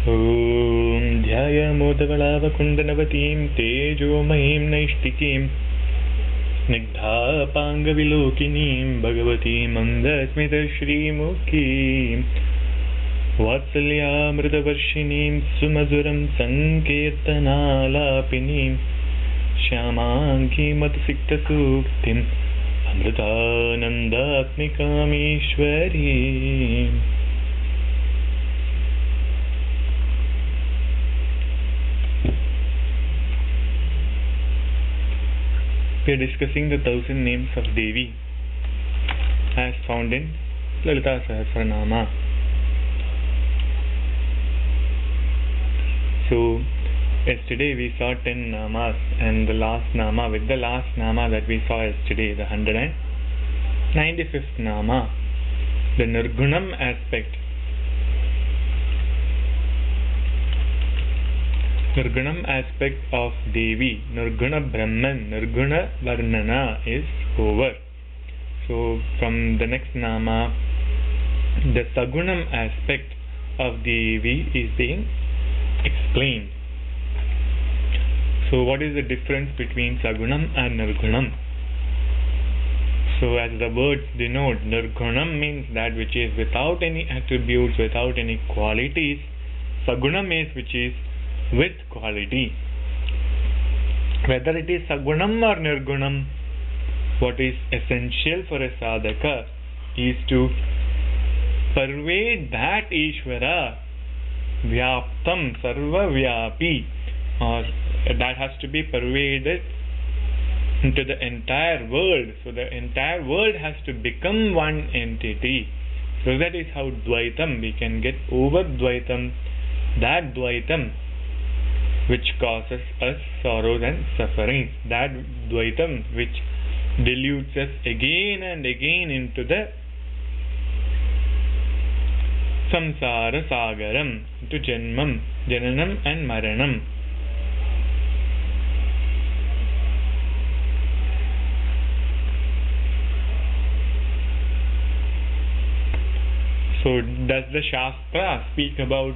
Om ध्यायामोदकलावकुण्डनवतीं तेजोमयीं नैष्टिकीं स्निग्धापाङ्गविलोकिनीं भगवतीं मन्दस्मितश्रीमुखीं वात्सल्यामृतवर्षिणीं सुमधुरं सङ्कीर्तनालापिनीं श्यामाङ्गीमतसिक्तसूक्तिम् अमृतानन्दात्मिकामीश्वरीम्. We are discussing the 1000 names of Devi as found in Lalita Sahasranama. So, yesterday we saw 10 namas, and the last nama, with the last nama that we saw yesterday, the 195th nama, the Nirgunam aspect. Nirgunam aspect of Devi, Nirguna Brahman, Nirguna Varnana is over. So from the next nama, the Sagunam aspect of Devi is being explained. So what is the difference between Sagunam and Nirgunam? So as the words denote, Nirgunam means that which is without any attributes, without any qualities. Sagunam is which is with quality. Whether it is Sagunam or Nirgunam, what is essential for a sadhaka is to pervade that Ishvara, Vyaptam, Sarva Vyapi, or that has to be pervaded into the entire world. So the entire world has to become one entity. So that is how Dvaitam, we can get over Dvaitam, that Dvaitam which causes us sorrows and sufferings, that Dvaitam which dilutes us again and again into the samsara sagaram, into janmam, jananam and maranam. So does the Shastra speak about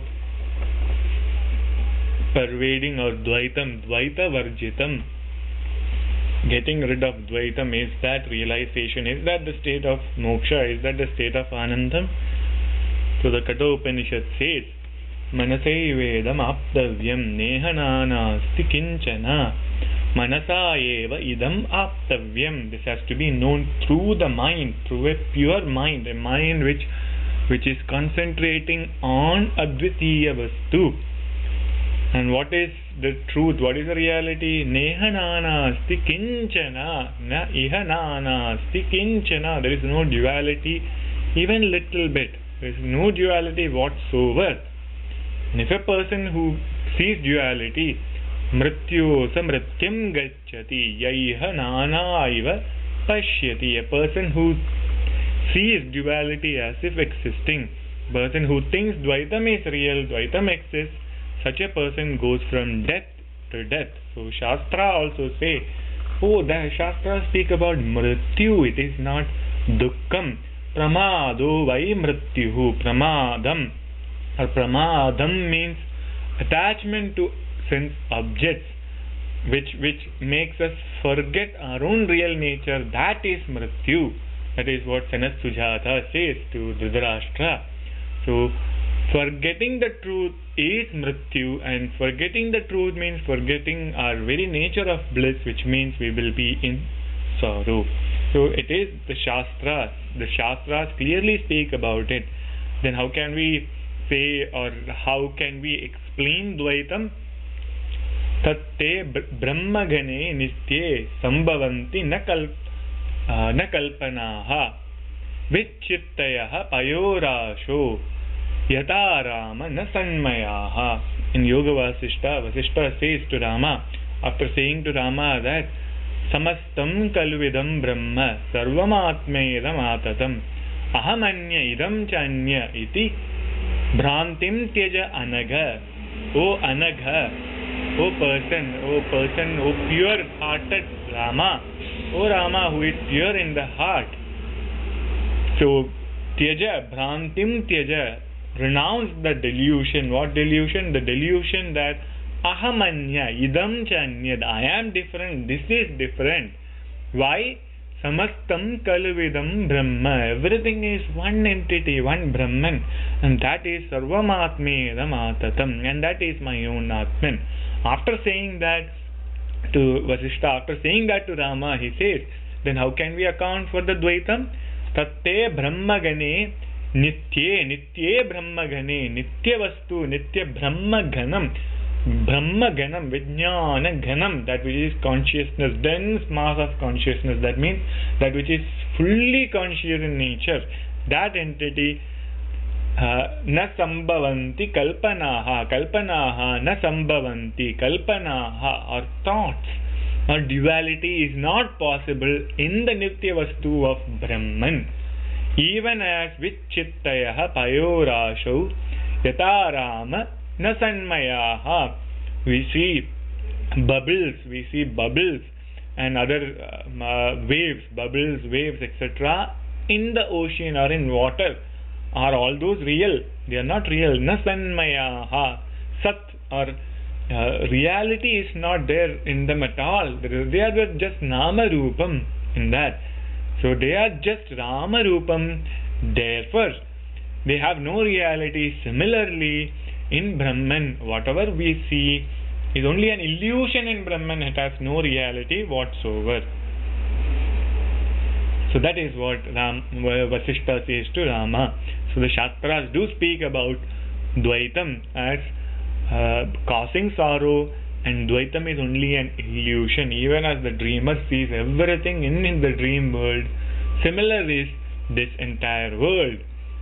pervading or Dvaitam, Dvaita Varjitam, getting rid of Dvaitam? Is that realization? Is that the state of moksha? Is that the state of Anandam? So the Kathopanishad says, Manasaivedam aptavyam nehananasti kinchana manasa eva idam aptavyam. This has to be known through the mind, through a pure mind, a mind which is concentrating on Advitiya Vastu. And what is the truth? What is the reality? Nehananasti kinchana, na ihananasti kinchana. There is no duality, even little bit. There is no duality whatsoever. And if a person who sees duality, mrityu samrityam gacchati yaiha nana iva pashyati. A person who sees duality as if existing, person who thinks Dvaitam is real, Dvaitam exists, such a person goes from death to death. So Shastra also say, the Shastra speak about mrityu, it is not dukkam. Pramado vai mrityuhu, pramadam. Or pramadam means attachment to sense objects, which makes us forget our own real nature. That is mrityu. That is what Sanat Sujata says to Dhritarashtra. So forgetting the truth is mrityu, and forgetting the truth means forgetting our very nature of bliss, which means we will be in sorrow. So it is the Shastras. The Shastras clearly speak about it. Then how can we say, or how can we explain Dvaitam? Tatte brahmagane nitye sambhavanti na kalpanaha vichittayaha payorasho Yata Rama na sanmayaha. In Yoga Vasishta, Vasishta says to Rama, after saying to Rama that Samastam kalvidam brahma sarvamatmedam atatam ahamanya idam chanya iti bhrantim tyaja anagha. O anagha, O person, O pure-hearted Rama, O Rama who is pure in the heart. So Tyaja, Bhrantim Tyaja, renounce the delusion. What delusion? The delusion that ahamanya, idam chanyad, I am different, this is different. Why? Samastam kalvidam brahma. Everything is one entity, one Brahman, and that is sarvamatmedam atatam, and that is my own Atman. After saying that to Vasishtha, after saying that to Rama, he says, then how can we account for the Dvaitam? Tatte brahmagane nitye brahmagane, nitya vastu, nitya brahmaganam, brahmaganam, vijnana ganam, that which is consciousness, dense mass of consciousness, that means that which is fully conscious in nature, that entity, na sambhavanti kalpanaha, kalpanaha na sambhavanti, kalpanaha, or thoughts or duality is not possible in the nitya vastu of Brahman. Even as vichittayaha payorasho yatarama na sanmayaha, we see bubbles and other waves, bubbles, waves, etc. in the ocean or in water. Are all those real? They are not real. Na sanmayaha, sat or reality is not there in them at all. They are just nama rupam in that. So they are just Rama rupam. Therefore, they have no reality. Similarly, in Brahman, whatever we see is only an illusion in Brahman. It has no reality whatsoever. So that is what Vasishtha says to Rama. So the Shastras do speak about Dvaitam as causing sorrow, and Dvaitam is only an illusion. Even as the dreamer sees everything in the dream world, similar is this entire world.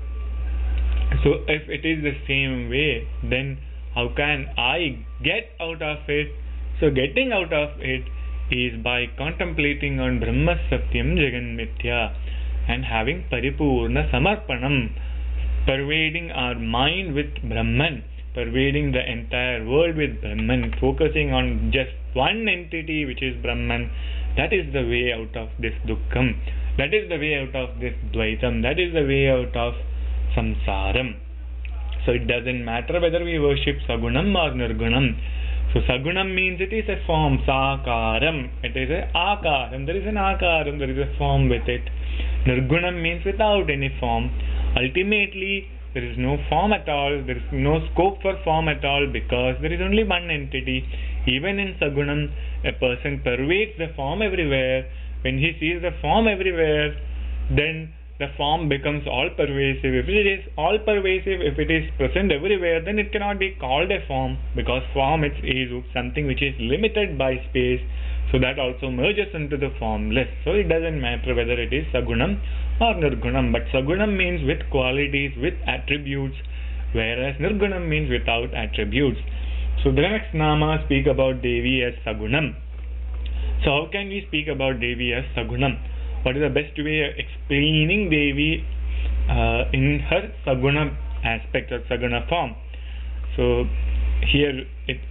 So if it is the same way, then how can I get out of it? So getting out of it is by contemplating on Brahma Satyam Jagan Mithya and having Paripurna Samarpanam, pervading our mind with Brahman, pervading the entire world with Brahman, focusing on just one entity which is Brahman. That is the way out of this dukkham. That is the way out of this dvaitam. That is the way out of samsaram. So it doesn't matter whether we worship Sagunam or Nirgunam. So Sagunam means it is a form, Sakaram. It is a Akaram. There is an Akaram, there is a form with it. Nirgunam means without any form. Ultimately, there is no form at all, there is no scope for form at all, because there is only one entity. Even in Sagunam, a person pervades the form everywhere. When he sees the form everywhere, then the form becomes all-pervasive. If it is all-pervasive, if it is present everywhere, then it cannot be called a form, because form is something which is limited by space. So that also merges into the formless. So it doesn't matter whether it is Sagunam or Nirgunam. But Sagunam means with qualities, with attributes, whereas Nirgunam means without attributes. So the next Nama speak about Devi as Sagunam. So how can we speak about Devi as Sagunam? What is the best way of explaining Devi in her Saguna aspect or Saguna form? So here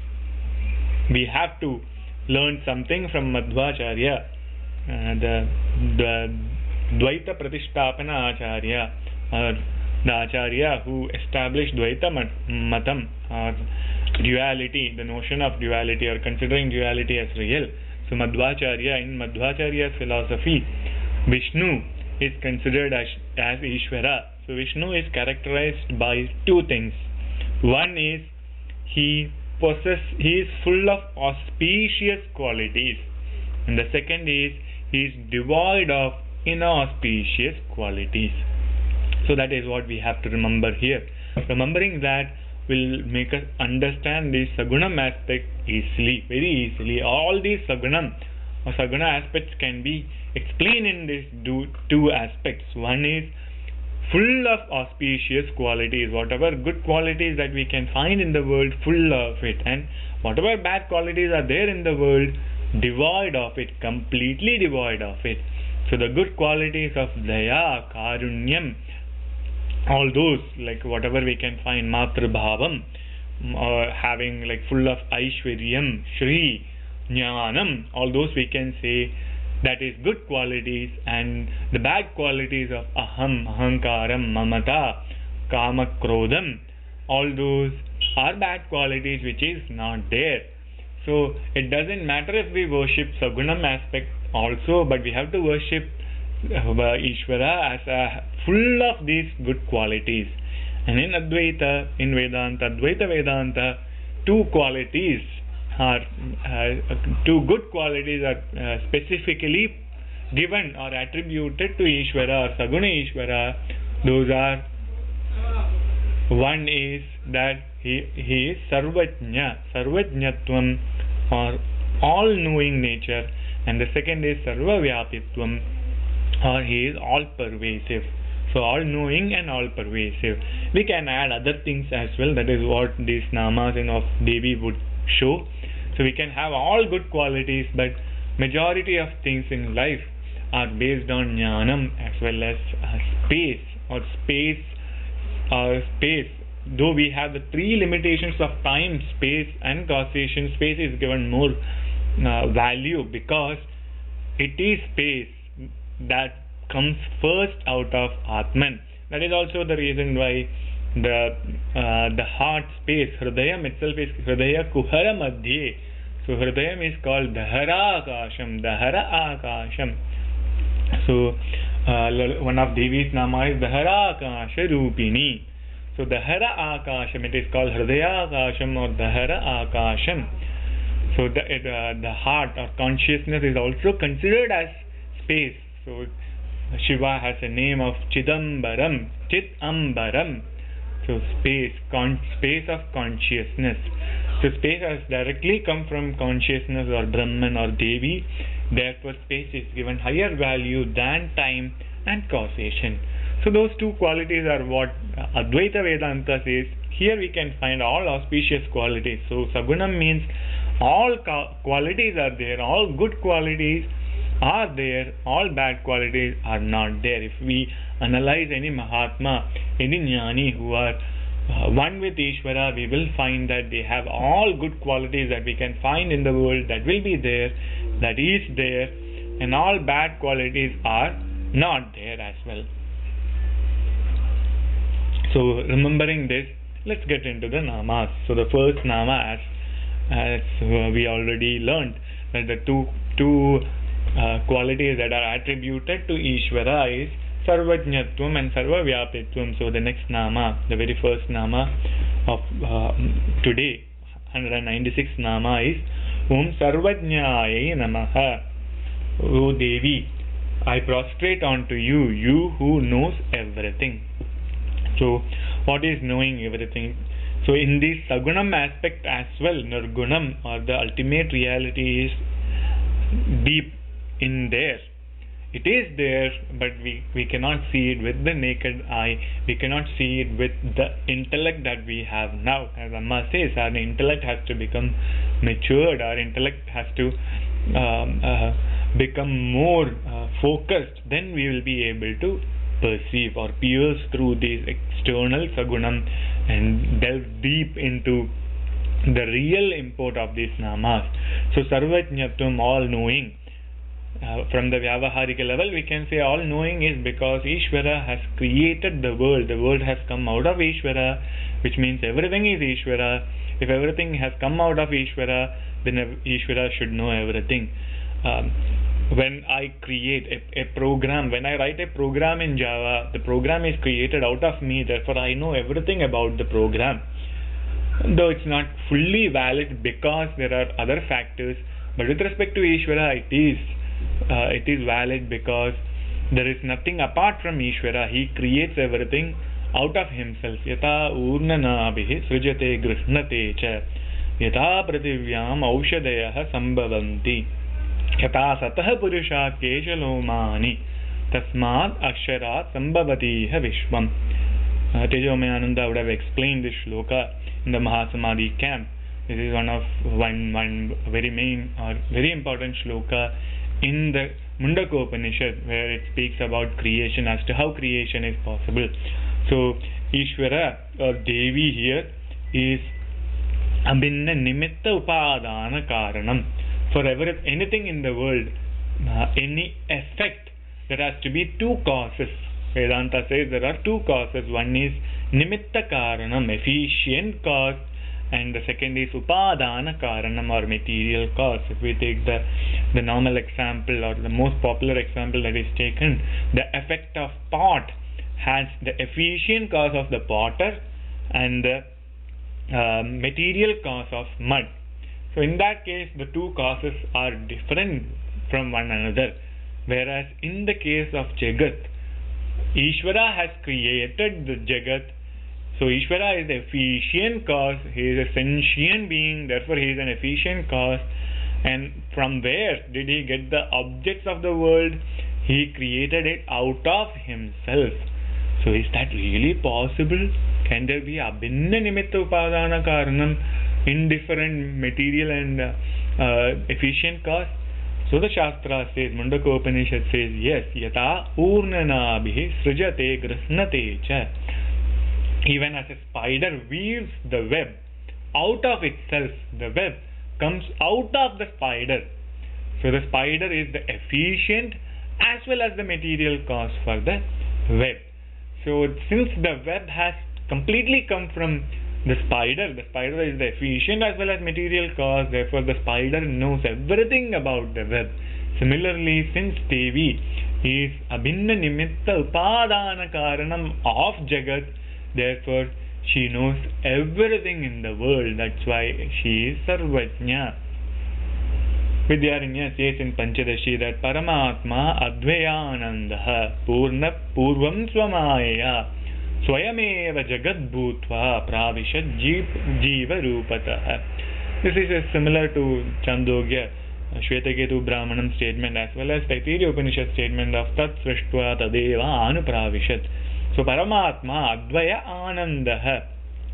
we have to learn something from Madhvacharya, the Dvaita Pratishtapana Acharya, or the Acharya who established Dvaita Matam, or duality, the notion of duality, or considering duality as real. So Madhvacharya, in Madhvacharya's philosophy, Vishnu is considered as Ishvara. So Vishnu is characterized by two things. One is he is full of auspicious qualities, and the second is he is devoid of inauspicious qualities. So that is what we have to remember here. Remembering that will make us understand this Sagunam aspect easily, very easily. All these Sagunam or Saguna aspects can be explained in these two aspects. One is full of auspicious qualities, whatever good qualities that we can find in the world, full of it, and whatever bad qualities are there in the world, devoid of it, completely devoid of it. So the good qualities of Daya, Karunyam, all those, like whatever we can find, Matrabhavam, or having like full of Aishwaryam, Shri, Jnanam, all those we can say that is good qualities. And the bad qualities of Aham, Ahankaram, Mamata, kama, krodham, all those are bad qualities which is not there. So it doesn't matter if we worship Sagunam aspect also, but we have to worship Ishvara as a full of these good qualities. And in Advaita, in Vedanta, Advaita Vedanta, two qualities are two good qualities are specifically given or attributed to Ishvara or Saguna Ishvara. Those are, one is that he is Sarvajna, Sarvajnatvam, or all-knowing nature, and the second is Sarvavyapitvam, or he is all-pervasive. So all-knowing and all-pervasive. We can add other things as well. That is what these namas of Devi would show. So we can have all good qualities, but majority of things in life are based on jnanam as well as space or space. Though we have the three limitations of time, space and causation, space is given more value because it is space that comes first out of Atman. That is also the reason why the heart space, Hridayam itself is Hridaya Kuhara Madhye. So Hridayam is called Dahara Akasham, Dahara Akasham. So one of Devi's nama is Dahara Akasha Rupini. So Dahara Akasham, it is called Hridaya Akasham or Dahara Akasham. So the heart or consciousness is also considered as space. So Shiva has a name of Chidambaram, Chitambaram. So space of consciousness. So space has directly come from consciousness or Brahman or Devi. Therefore space is given higher value than time and causation. So those two qualities are what Advaita Vedanta says. Here we can find all auspicious qualities. So Sagunam means all qualities are there, all good qualities are there, all bad qualities are not there. If we analyze any Mahatma, any Jnani who are one with Ishvara, we will find that they have all good qualities that we can find in the world, that will be there, that is there, and all bad qualities are not there as well. So remembering this, let's get into the namas. So the first nama, as we already learned, that the two qualities that are attributed to Ishvara is Sarvajnatvam and Sarvavyapitvam. So the next nama, the very first nama of today, 196 nama is Om Sarvajnayai Namaha. O Devi, I prostrate unto you, you who knows everything. So what is knowing everything? So in this Sagunam aspect as well, Nirgunam or the ultimate reality is deep in there. It is there, but we cannot see it with the naked eye. We cannot see it with the intellect that we have now. As Amma says, our intellect has to become matured. Our intellect has to become more focused. Then we will be able to perceive or pierce through these external Sagunam and delve deep into the real import of these namas. So Sarvajnatvam, all knowing. From the Vyavaharika level, we can say all knowing is because Ishvara has created the world. The world has come out of Ishvara, which means everything is Ishvara. If everything has come out of Ishvara, then Ishvara should know everything. When I create a program, when I write a program in Java, the program is created out of me, therefore I know everything about the program. Though it's not fully valid because there are other factors, but with respect to Ishvara, it is valid because there is nothing apart from Ishvara. He creates everything out of himself. Yata urnanabhi srijate grihnate cha yata prativyam aushadayah sambhavanti yata satah purusha keshalomani tasmad aksharat sambhavatiha vishwam. Tejomayananda would have explained this shloka in the Mahasamadhi camp. This is one very main or very important shloka in the Mundaka Upanishad, where it speaks about creation, as to how creation is possible. So Ishvara or Devi here is Abhinna Nimitta Upadana Karanam. For anything in the world, any effect, there has to be two causes. Vedanta says there are two causes. One is nimitta karanam, efficient cause, and the second is upadana karanam, or material cause. If we take the normal example, or the most popular example that is taken, the effect of pot has the efficient cause of the potter and the material cause of mud. So in that case, the two causes are different from one another. Whereas in the case of Jagat, Ishvara has created the Jagat. So Ishvara is the efficient cause. He is a sentient being, therefore he is an efficient cause. And from where did he get the objects of the world? He created it out of himself. So is that really possible? Can there be abhinna nimitta upadana karanam in different material and efficient cause? So the Shastra says, Mundaka Upanishad says, yes, yata urnanabhi srijate grasnate cha. Even as a spider weaves the web out of itself, the web comes out of the spider. So the spider is the efficient as well as the material cause for the web. So since the web has completely come from the spider is the efficient as well as material cause, therefore the spider knows everything about the web. Similarly, since Devi is abhinna nimitta upadana karanam of Jagat, therefore she knows everything in the world. That's why she is Sarvajna. Vidyaranya says in Panchadashi that Paramatma Advayanandaha Purna Purvam Swamaya Swayameva Jagat Bhutva Pravishad Jiva Rupatah. This is similar to Chandogya, Shvetaketu Brahmanam statement, as well as Taittiriya Upanishad statement of Tat Srishtva Tadeva Anupravishat. So Paramatma Advaya Anandaha.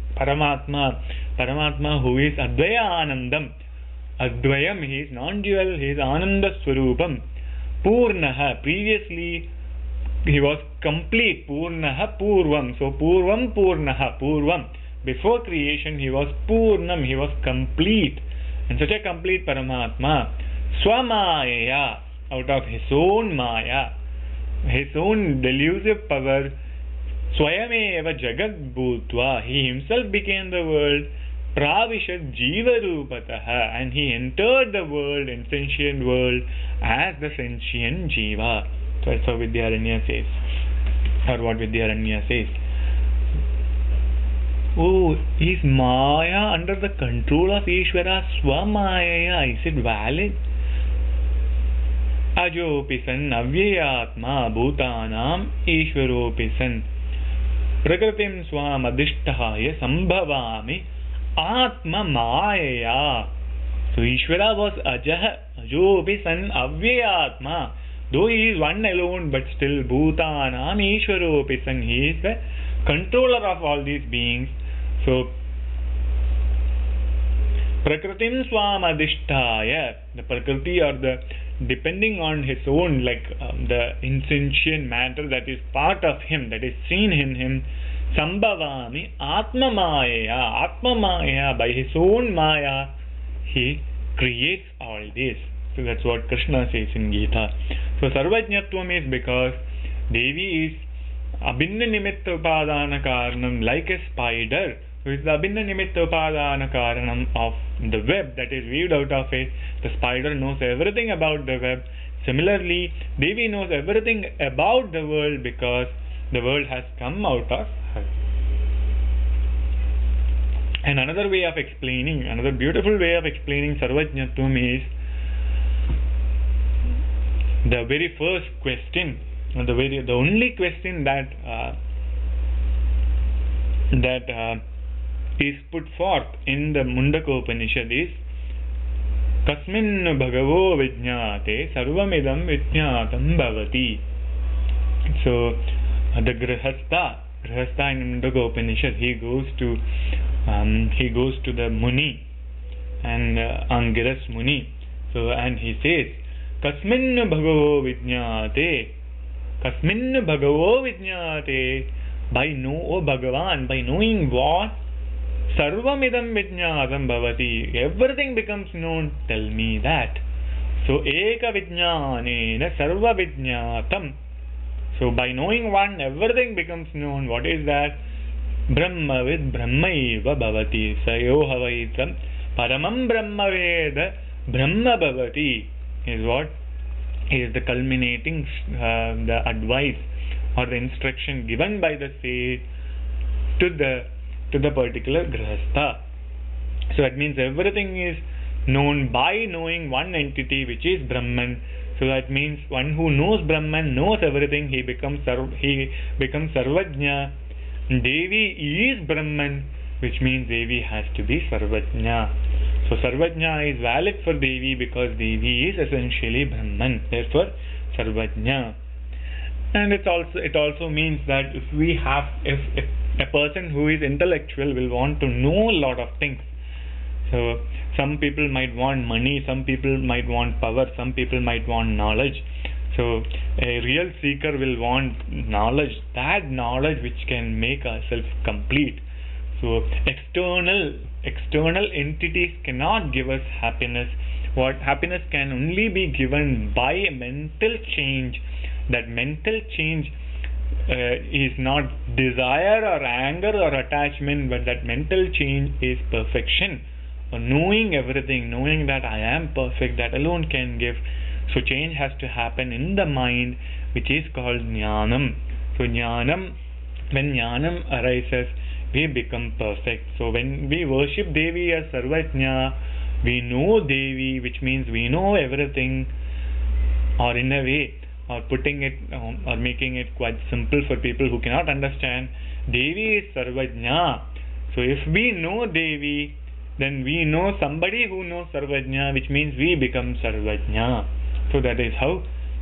Paramatma who is Advaya Anandam. Advayam, he is non-dual, he is Ananda Swarupam. Purnaha, previously he was complete. Purnaha Purvam. So Purvam Purnaha, Purvam. Before creation he was Purnam, he was complete. And such a complete Paramatma, Swamaya, out of his own Maya, his own delusive power, Swayameva Jagat Bhutva, he himself became the world. Pravishad Jiva Rupataha, and he entered the world, insentient world, as the sentient Jiva. So that's what Vidyaranya says, or what Vidyaranya says. Oh, is Maya under the control of Ishvara? Swamaya, is it valid? Ajopi san avyayatma bhutanam Ishvaropi san prakritim swam adishtahaya sambhavami Atma Maya. So Ishvara was Ajopi san avyayatma. Though he is one alone, but still Bhutanam Ishvaropi san, he is the controller of all these beings. So Prakritim swam adishtaya, the Prakriti, or the depending on his own, like the insentient matter that is part of him, that is seen in him. Sambhavami Atma Maya, by his own Maya he creates all this. So that's what Krishna says in Gita. So Sarvajñatvam is because Devi is abhinna nimitta upadana karanam, like a spider who is the abhinna nimitta upadana karanam of the web that is weaved out of it. The spider knows everything about the web. Similarly, Devi knows everything about the world because the world has come out of her. And another way of explaining, another beautiful way of explaining Sarvajñatvam is the very first question, the only question that is put forth in the Mundaka Upanishad is Kasmin Bhagavo Vijñāte Sarvamidam Vijñātam Bhavati. So the Grihastha in Mundaka Upanishad, he goes to the Muni and Angiras Muni. So and he says, Kasmin Bhagavo Vijñāte, Kasmin Bhagavo Vijñāte, by Bhagavan, by knowing what? Sarvamidam Vijñātam Bhavati, everything becomes known, tell me that. So Eka Vijñānena Sarva Vijñātam. So by knowing one, everything becomes known. What is that? Brahmavid Brahmaiva Bhavati Sayo Havaitam Paramam Brahmaveda Brahma Bhavati is what? Is the culminating the advice or the instruction given by the sage to the particular grahastha. So that means everything is known by knowing one entity, which is Brahman. So that means one who knows Brahman knows everything. He becomes Sarvajna. Devi is Brahman, which means Devi has to be Sarvajna. So Sarvajna is valid for Devi because Devi is essentially Brahman. Therefore, Sarvajna. And it also means that if a person who is intellectual will want to know a lot of things. So some people might want money, some people might want power, some people might want knowledge. So a real seeker will want knowledge, that knowledge which can make ourselves complete. So external entities cannot give us happiness. What happiness can only be given by a mental change. That mental change is not desire or anger or attachment, but that mental change is perfection. Knowing everything, knowing that I am perfect, that alone can give. So change has to happen in the mind, which is called jnanam. So jnanam, when jnanam arises, we become perfect. So when we worship Devi as Sarvajna, we know Devi, which means we know everything, or in a way, or putting it or making it quite simple for people who cannot understand, Devi is Sarvajna. So if we know Devi, then we know somebody who knows Sarvajna, which means we become Sarvajna. So that is how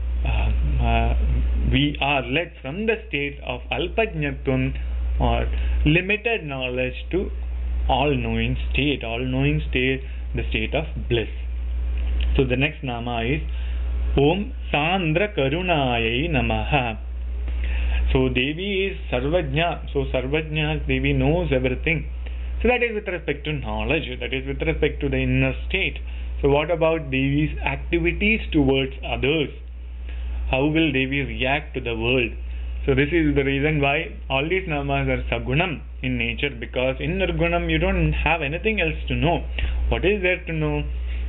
we are led from the state of Alpajnatvam or limited knowledge to all-knowing state. All-knowing state, the state of bliss. So the next nama is Om Sandra Karunayai Namaha. So Devi is Sarvajna. So Sarvajna, Devi knows everything. So that is with respect to knowledge. That is with respect to the inner state. So what about Devi's activities towards others? How will Devi react to the world? So this is the reason why all these namas are sagunam in nature, because in nirgunam you don't have anything else to know. What is there to know?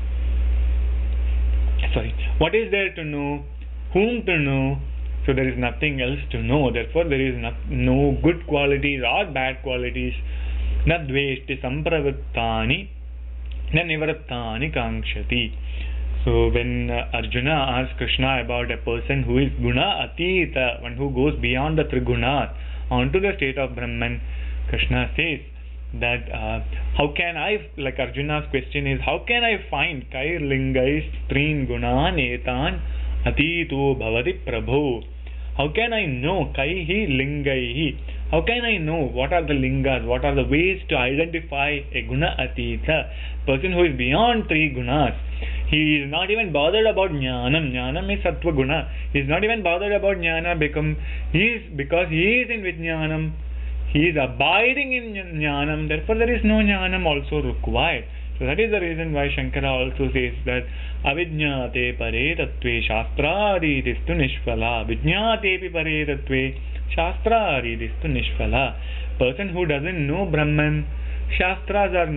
What is there to know? Whom to know? So there is nothing else to know. Therefore there is no good qualities or bad qualities. Na dveshti sampravrittani na nivrattani kankshati. So when Arjuna asks Krishna about a person who is guna atita, one who goes beyond the trigunas onto the state of Brahman, Krishna says that how can I, like Arjuna's question is, how can I find kair lingais trin gunan etan atito bhavati prabho? How can I know kaihi lingaihi? How can I know what are the lingas, what are the ways to identify a guna atita, person who is beyond three gunas? He is not even bothered about jnanam. Jnanam is sattva guna. He is not even bothered about jnana because he is in vijnanam. He is abiding in jnanam. Therefore there is no jnanam also required. So that is the reason why Shankara also says that avidnyate pare tattve shastraridistu nishphala. Vijnyatepi pare tattve shastraridistu nishphala. Person who doesn't know Brahman, Shastras are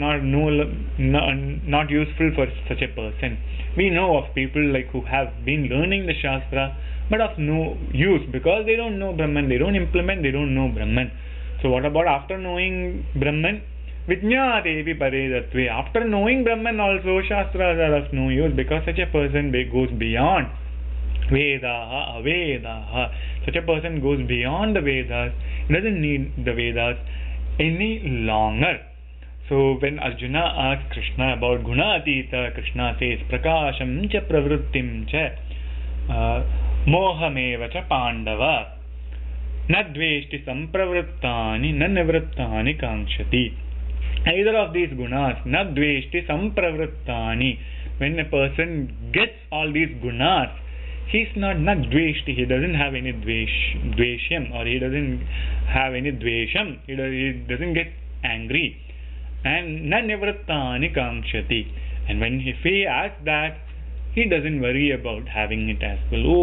not useful for such a person. We know of people like who have been learning the Shastra but of no use because they don't know Brahman, they don't implement, they don't know Brahman. So what about after knowing Brahman? Vijñātepi paredatve. After knowing Brahman also, Shastras are of no use because such a person goes beyond Vedaha, Avedaha. Such a person goes beyond the Vedas, doesn't need the Vedas any longer. So when Arjuna asks Krishna about Guna Atita, Krishna says Prakasham cha pravrittim cha mohameva cha pandava na dveshti sampravrittani na nivrittani kankshati. Either of these gunas, na dveshti sampravrittani, when a person gets all these gunas, he's not dveshti, he doesn't have any dveshyam, or he doesn't have any dvesham, he doesn't get angry. And na nivrittani kankshati. And when if he asks that, he doesn't worry about having it as well. Oh,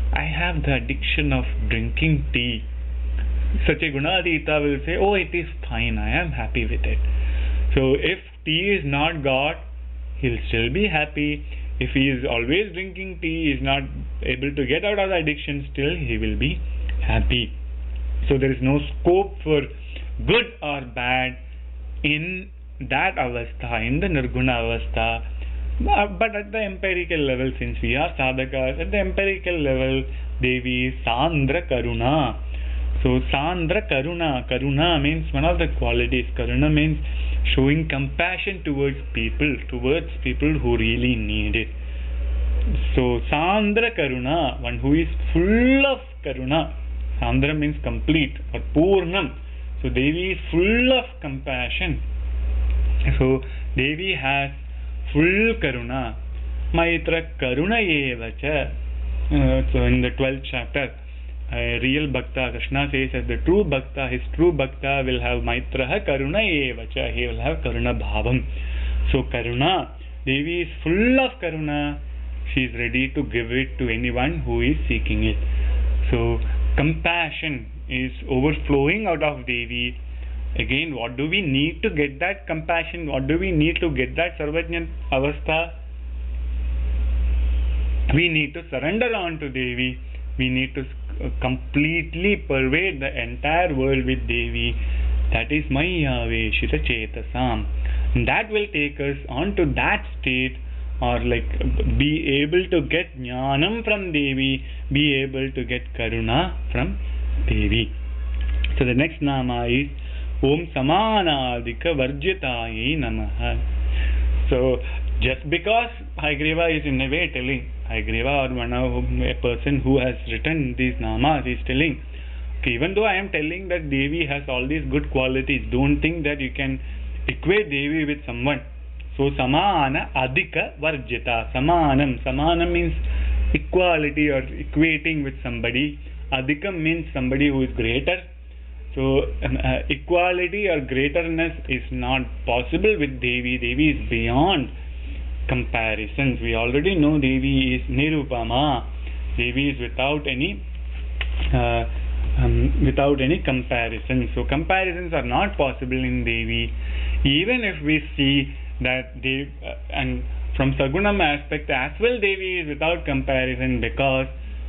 I have the addiction of drinking tea. Such a Gunadita will say, oh, it is fine, I am happy with it. So if tea is not God, he'll still be happy. If he is always drinking tea, is not able to get out of the addiction, still he will be happy. So there is no scope for good or bad in that avastha, in the nirguna avastha. But at the empirical level, since we are sadhakas, at the empirical level, Devi is Sandra Karuna. So Sandra Karuna, Karuna means one of the qualities. Karuna means showing compassion towards people who really need it. So Sandra Karuna, one who is full of Karuna. Sandra means complete or Purnam. So Devi is full of compassion. So Devi has full Karuna. Maitra Karuna Evacha. So in the 12th chapter, a real Bhakta, Krishna says that the true Bhakta, his true Bhakta will have Maitraha Karuna Evacha. He will have Karuna Bhavam. So Karuna, Devi is full of Karuna. She is ready to give it to anyone who is seeking it. So compassion is overflowing out of Devi. Again, what do we need to get that compassion? What do we need to get that Sarvajna Avastha? We need to surrender on to Devi. We need to completely pervade the entire world with Devi. That is Maya Veshita Chetasam. And that will take us on to that state, or like be able to get Jnanam from Devi, be able to get Karuna from Devi. So the next nama is Om Samanadika Varjitaye Namaha. So just because Haygreva is in a way telling, Haygreva or a person who has written these namas is telling, okay, even though I am telling that Devi has all these good qualities, don't think that you can equate Devi with someone. So Samana Adhika Varjita. Samanam means equality or equating with somebody. Adhikam means somebody who is greater. So equality or greaterness is not possible with Devi. Devi is beyond comparisons. We already know Devi is Nirupama. Devi is without any comparison. So comparisons are not possible in Devi. Even if we see that and from Sagunam aspect as well, Devi is without comparison, because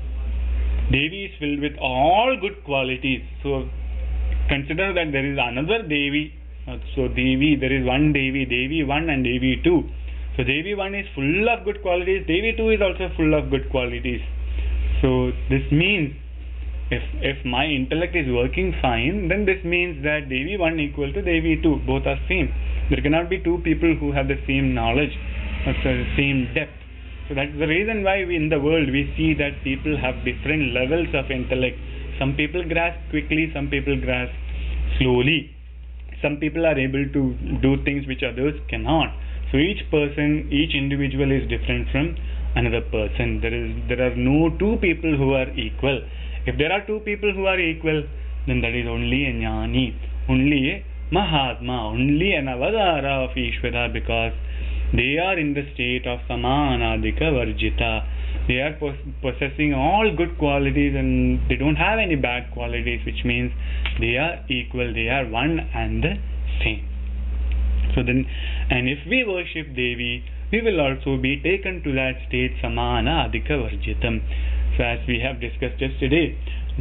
Devi is filled with all good qualities. So consider that there is another Devi. So Devi, there is one Devi, Devi 1 and Devi 2. So Devi 1 is full of good qualities, Devi 2 is also full of good qualities. So this means if my intellect is working fine, then this means that Devi 1 equal to Devi 2, both are same. There cannot be two people who have the same knowledge or the same depth. So that's the reason why in the world we see that people have different levels of intellect. Some people grasp quickly, some people grasp slowly. Some people are able to do things which others cannot. So each person, each individual is different from another person. There are no two people who are equal. If there are two people who are equal, then that is only a Jnani, only a Mahatma, only an Avadara of Ishvara, because they are in the state of Samanadika Varjita. They are possessing all good qualities and they don't have any bad qualities, which means they are equal, they are one and the same. So then, and if we worship Devi, we will also be taken to that state Samana Adhika Varjitam. So as we have discussed yesterday,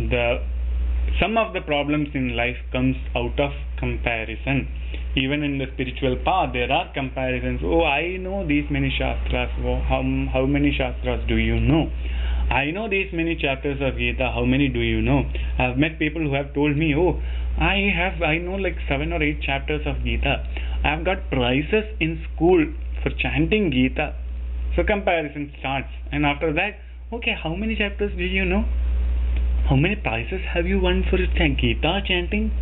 some of the problems in life comes out of comparison. Even in the spiritual path, there are comparisons. Oh, I know these many shastras. Oh, how many shastras do you know? I know these many chapters of Gita. How many do you know? I have met people who have told me, oh, I know like 7 or 8 chapters of Gita. I have got prizes in school for chanting Gita. So comparison starts, and after that, okay, how many chapters do you know? How many prizes have you won for Gita chanting?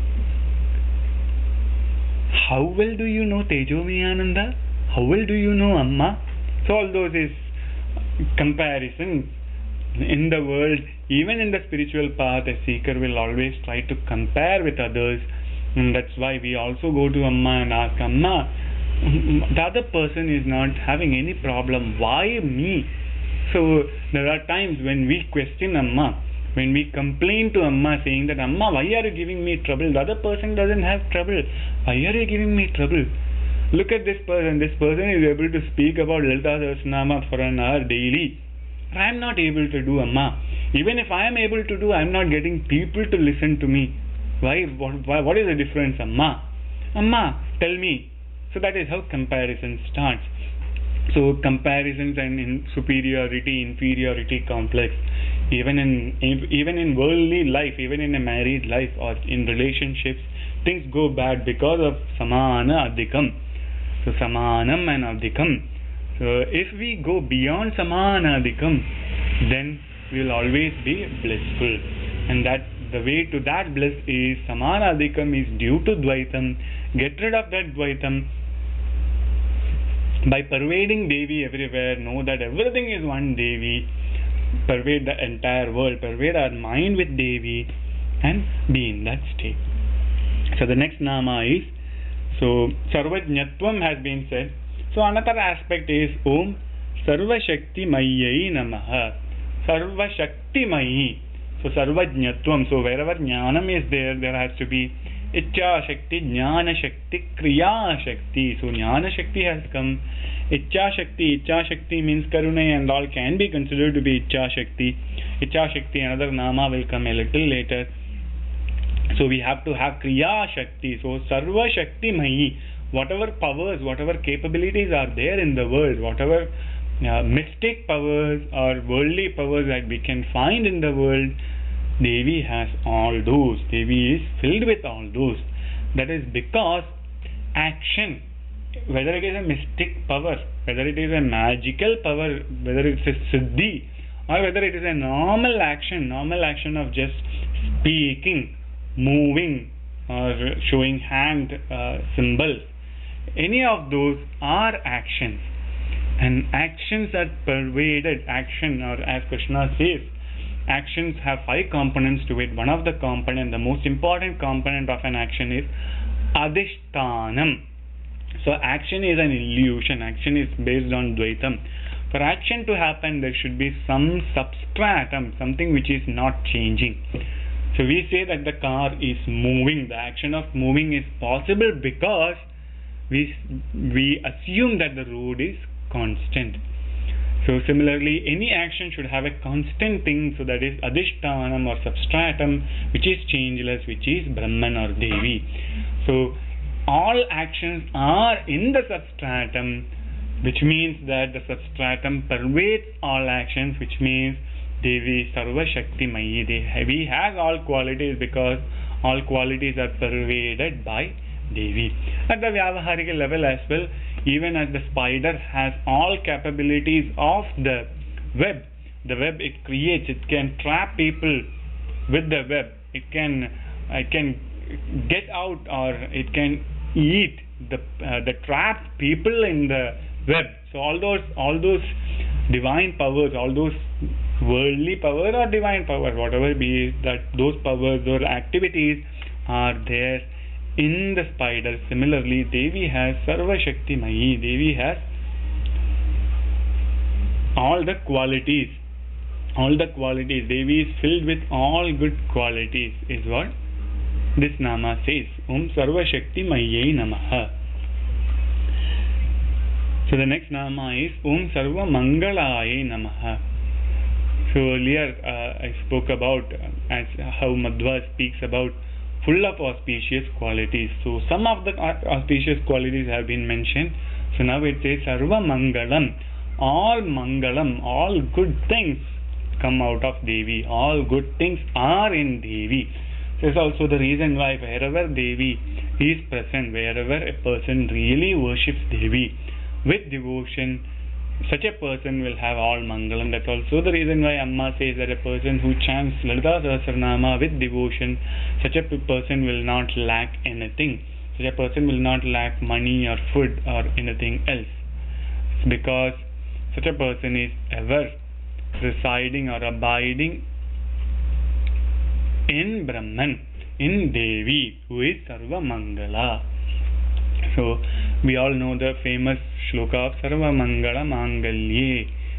How well do you know Tejomayananda? How well do you know Amma? So all those is comparisons in the world. Even in the spiritual path, a seeker will always try to compare with others, and that's why we also go to Amma and ask, Amma, the other person is not having any problem, why me? So there are times when we question Amma, when we complain to Amma saying that, Amma, why are you giving me trouble? The other person doesn't have trouble. Why are you giving me trouble? Look at this person. This person is able to speak about Lalita Sahasranama for an hour daily. I am not able to do, Amma. Even if I am able to do, I am not getting people to listen to me. Why? What is the difference, Amma? Amma, tell me. So that is how comparison starts. So comparisons and in superiority, inferiority complex, even in worldly life, even in a married life or in relationships, things go bad because of samana adhikam. So samanam and adhikam. So if we go beyond samana adhikam, then we will always be blissful. And that the way to that bliss is samana adhikam is due to Dvaitam. Get rid of that Dvaitam. By pervading Devi everywhere, know that everything is one Devi. Pervade the entire world, pervade our mind with Devi, and be in that state. So the next nama is, so Sarvajñatvam has been said. So another aspect is Om Sarva Shakti Mayyai Namaha. Sarva Shakti Mayyi. So Sarvajñatvam. So wherever Jnanam is there, there has to be Ichcha Shakti, Jnana Shakti, Kriya Shakti. So Jnana Shakti has come. Ichcha Shakti means Karuna and all can be considered to be Ichcha Shakti. Ichcha Shakti, another nama will come a little later. So we have to have Kriya Shakti. So Sarva Shakti Mahi. Whatever powers, whatever capabilities are there in the world, whatever mystic powers or worldly powers that we can find in the world, Devi has all those. Devi is filled with all those. That is because action, whether it is a mystic power, whether it is a magical power, whether it is a siddhi, or whether it is a normal action of just speaking, moving, or showing hand symbols, any of those are actions. And actions are pervaded. Action, or as Krishna says, actions have 5 components to it. One of the component, the most important component of an action is adhishtanam. So action is an illusion. Action is based on Dvaitam. For action to happen, there should be some substratum, something which is not changing. So we say that the car is moving. The action of moving is possible because we assume that the road is constant. So similarly, any action should have a constant thing, so that is adhishtanam or substratum, which is changeless, which is Brahman or Devi. So all actions are in the substratum, which means that the substratum pervades all actions, which means Devi Sarva Shakti Mayi. Devi has all qualities because all qualities are pervaded by Devi. At the Vyavaharika level as well, even as the spider has all capabilities of the web it creates, it can trap people with the web, it can get out, or it can eat the trapped people in the web. So all those divine powers, all those worldly power or divine power, whatever be it, that those powers or activities are there in the spider. Similarly, Devi has Sarva Shakti Mayi. Devi has all the qualities. Devi is filled with all good qualities, is what this nama says. Om Sarva Shakti Mayyai Namaha. So the next nama is Om Sarva Mangalayai Namaha. So earlier I spoke about as how Madhva speaks about full of auspicious qualities. So some of the auspicious qualities have been mentioned. So now it says Sarva Mangalam. All Mangalam, all good things come out of Devi. All good things are in Devi. This is also the reason why wherever Devi is present, wherever a person really worships Devi with devotion, such a person will have all Mangalam. That's also the reason why Amma says that a person who chants Lalita Sahasranama with devotion, such a person will not lack anything. Such a person will not lack money or food or anything else. It's because such a person is ever residing or abiding in Brahman, in Devi, who is Sarva Mangala. So we all know the famous shloka of Sarva Mangala Mangalye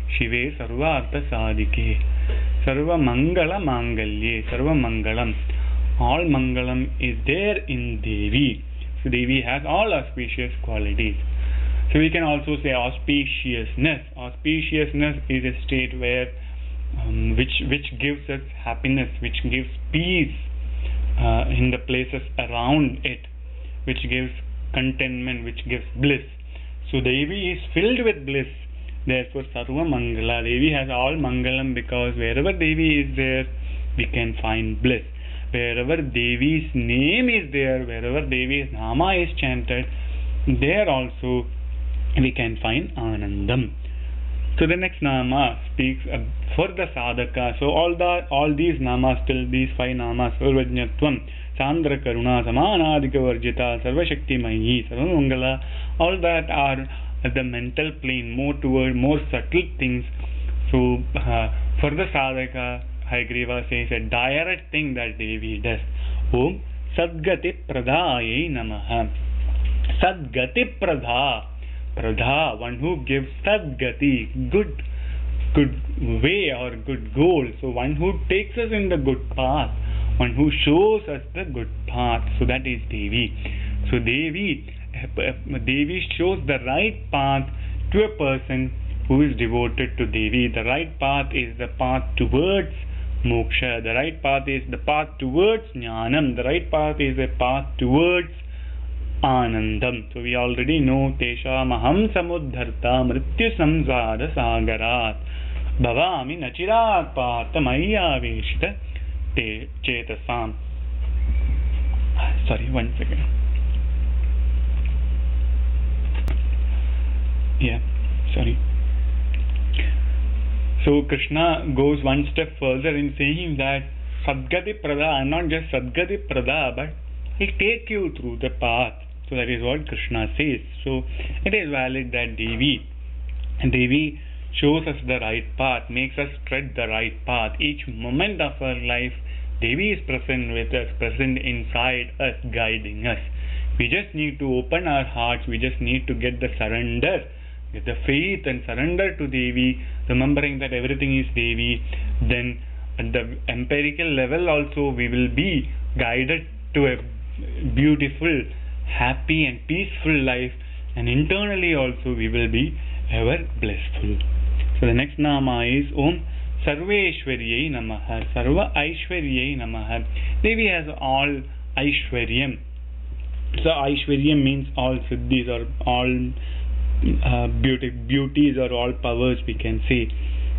Shive Sarvartha Sadike Sarva Mangala Mangalye Sarva Mangalam. All Mangalam is there in Devi. So Devi has all auspicious qualities. So we can also say auspiciousness. Auspiciousness is a state where which gives us happiness, which gives peace in the places around it, which gives contentment, which gives bliss. So Devi is filled with bliss. Therefore Sarva Mangala. Devi has all Mangalam because wherever Devi is there, we can find bliss. Wherever Devi's name is there, wherever Devi's Nama is chanted, there also we can find Anandam. So the next Nama speaks for the Sadhaka. So all these Namas, till these 5 Namas, Sarvajñatvam, Sandra Karuna, Samanadika Varjita, Sarvashakti Mayi, Sarvamangala, all that are at the mental plane, more toward more subtle things. So for the Sadhaka, Hayagriva says a direct thing that Devi does. Om Sadgati Pradhaye Namaha. Sadgati Pradha. Pradha, one who gives Sadgati, good way or good goal. So one who takes us in the good path, one who shows us the good path. So that is Devi. So Devi shows the right path to a person who is devoted to Devi. The right path is the path towards moksha. The right path is the path towards jnanam. The right path is a path towards Anandam. So we already know Tesham aham samuddharta mrityu samsara sagarat bhavami nachirat partha mayaveshita te chetasam. Sorry, 1 second. Yeah, sorry. So Krishna goes one step further in saying that Sadgati Prada, and not just Sadgati Prada, but he'll take you through the path. So that is what Krishna says. So it is valid that Devi shows us the right path, makes us tread the right path. Each moment of our life, Devi is present with us, present inside us, guiding us. We just need to open our hearts, we just need to get the surrender, get the faith and surrender to Devi, remembering that everything is Devi. Then at the empirical level also we will be guided to a beautiful, happy and peaceful life, and internally also we will be ever blissful. So the next Nama is Om Sarveshwaryai Namaha. Sarva Aishwaryai Namaha. Devi has all Aishwaryam. So Aishwaryam means all siddhis or all beauties or all powers, we can say.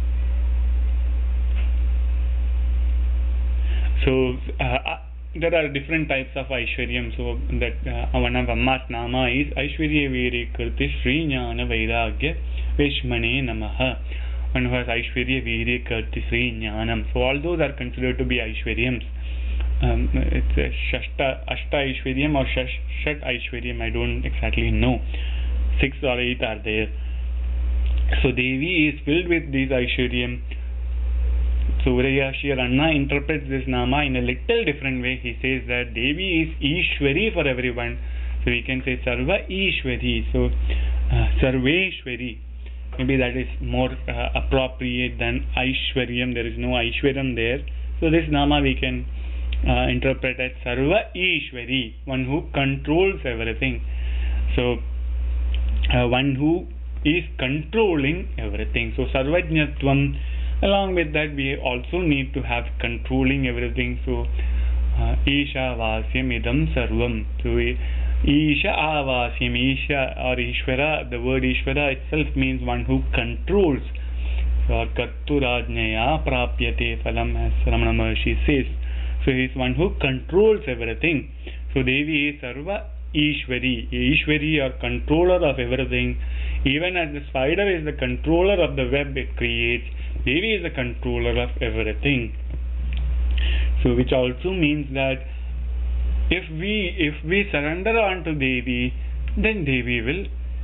So there are different types of Aishwaryam. So that one of Amma's Nama is Aishwarya Veere Kirti Sri Jnana Vairagya Veshmane Namaha. One who has Aishwarya Veere Kirti Sri Jnanam. So all those are considered to be Aishwaryams. It's a Ashta Aishwaryam or Shat Aishwaryam, I don't exactly know. 6 or 8 are there. So Devi is filled with these Aishwaryam. So Surya Anna interprets this Nama in a little different way. He says that Devi is Ishwari for everyone. So we can say Sarva Ishwari. So Sarveshwari. Maybe that is more appropriate than Aishwaryam. There is no Aishwaryam there. So this Nama we can interpret as Sarva Ishwari, one who controls everything. So one who is controlling everything. So Sarvajñatvam, along with that we also need to have controlling everything. So Isha Vasyam Idam Sarvam. So Isha Avasyam, Isha or Ishvara, the word Ishvara itself means one who controls. So Karturajnaya Prapyate Phalam, as Ramana Maharshi says. So he is one who controls everything. So Devi is Sarva Ishwari, Ishwari or controller of everything. Even as the spider is the controller of the web it creates, Devi is the controller of everything. So which also means that if we surrender unto Devi, then Devi will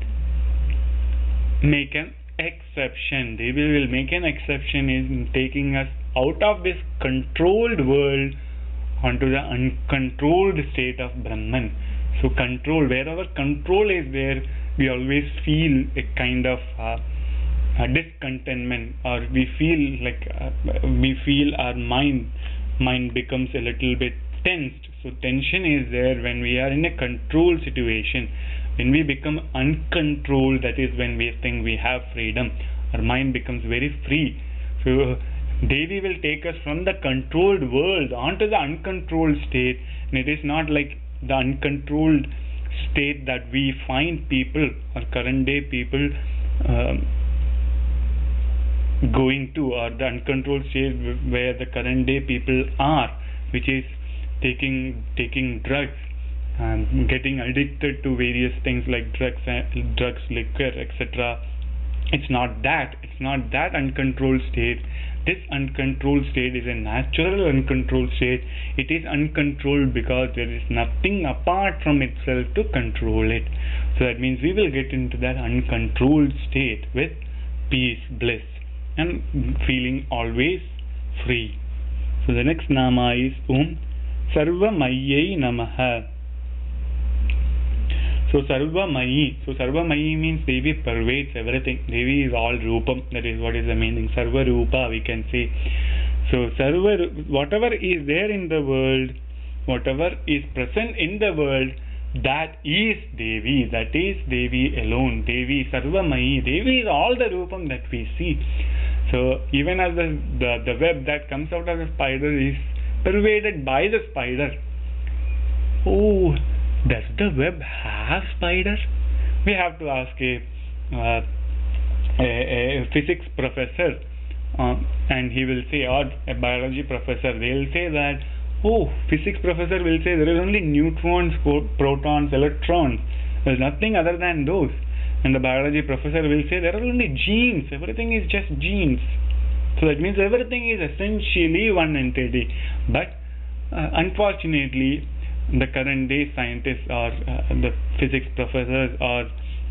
make an exception. Devi will make an exception in taking us out of this controlled world onto the uncontrolled state of Brahman. So control, wherever control is there, we always feel a kind of discontentment, or we feel our mind becomes a little bit tensed. So tension is there when we are in a controlled situation. When we become uncontrolled, that is when we think we have freedom. Our mind becomes very free. So Devi will take us from the controlled world onto the uncontrolled state, and it is not like the uncontrolled state that we find people or current day people going to, or the uncontrolled state where the current day people are, which is taking drugs and getting addicted to various things like drugs, liquor, etc. It's not that uncontrolled state. This uncontrolled state is a natural uncontrolled state. It is uncontrolled because there is nothing apart from itself to control it. So that means we will get into that uncontrolled state with peace, bliss, and feeling always free. So the next nama is Om Sarvamayi Namaha. So Sarvamayi means Devi pervades everything. Devi is all Rupam. That is what is the meaning. Sarva Rupa, we can say. So whatever is there in the world, whatever is present in the world, that is Devi. That is Devi alone. Devi Sarvamayi. Devi is all the Rupam that we see. So even as the web that comes out of the spider is pervaded by the spider. Oh, does the web have spiders? We have to ask a physics professor, and he will say, or a biology professor, they will say that, physics professor will say there is only neutrons, protons, electrons. There is nothing other than those. And the biology professor will say there are only genes. Everything is just genes. So that means everything is essentially one entity. But unfortunately, the current day scientists or the physics professors or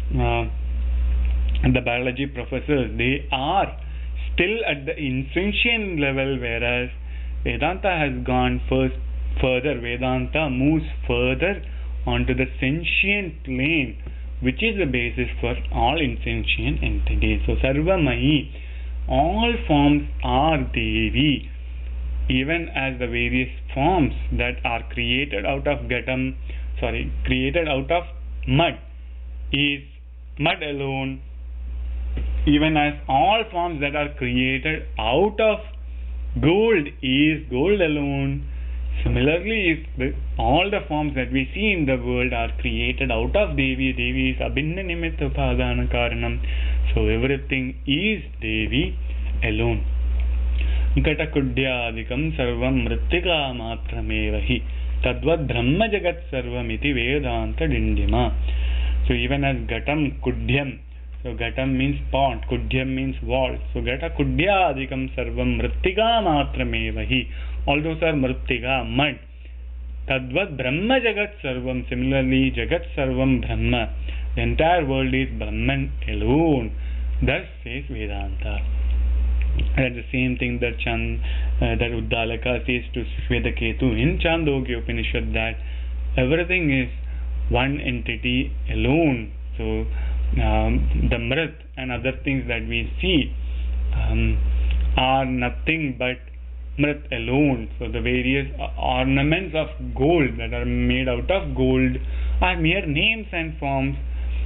the biology professors, they are still at the insentient level, whereas Vedanta has gone further. Vedanta moves further onto the sentient plane, which is the basis for all insentient entities. So Sarvamayi, all forms are Devi, even as the various forms that are created out of created out of mud is mud alone, even as all forms that are created out of gold is gold alone. Similarly, if all the forms that we see in the world are created out of Devi, Devi is Abhinna Nimitta Upadana Karanam. So everything is Devi alone. Gatakudyadikam sarvam mrittika matramevahi tadvad brahma jagat sarvamiti vedanta dindima. So even as Gatam Kudyam, so Gatam means pot, Kudyam means wall. So Gata Kudyadikam sarvam mrittika matramevahi. All those are mrittika, mud. Tadvad brahma jagat sarvam. Similarly, jagat sarvam brahma. The entire world is Brahman alone. Thus says Vedanta. That's the same thing that Uddalaka says to Shvetaketu in Chandogya Upanishad, that everything is one entity alone. So the Mrit and other things that we see are nothing but Mrit alone. So the various ornaments of gold that are made out of gold are mere names and forms.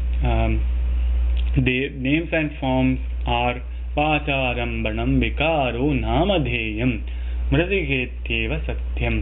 The names and forms are Vacharambanam Vikaro Namadheyam Mritigetyeva Satyam.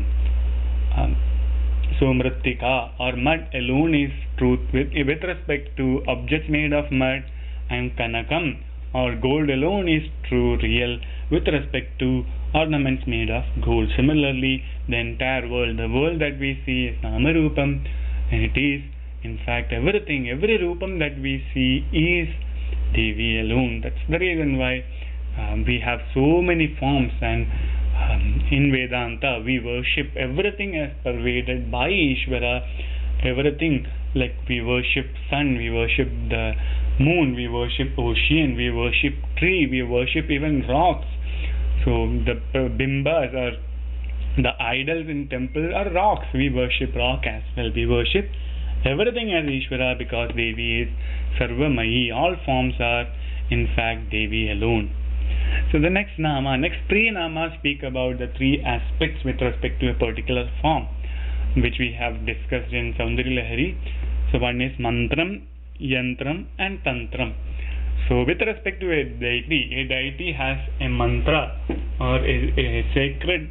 So Mritika or mud alone is truth with respect to objects made of mud, and Kanakam or gold alone is true, real with respect to ornaments made of gold. Similarly, the entire world, the world that we see is Namarupam, and it is in fact everything, every Rupam that we see is Devi alone. That's the reason why we have so many forms, and in Vedanta we worship everything as pervaded by Ishvara. Everything, like we worship sun, we worship the moon, we worship ocean, we worship tree, we worship even rocks. So the bimbas or the idols in temple are rocks. We worship rock as well. We worship everything as Ishvara because Devi is Sarvamayi. All forms are in fact Devi alone. So the next three namas speak about the three aspects with respect to a particular form, which we have discussed in Saundarya Lahari. So one is mantram, yantram and tantram. So with respect to a deity has a mantra or a sacred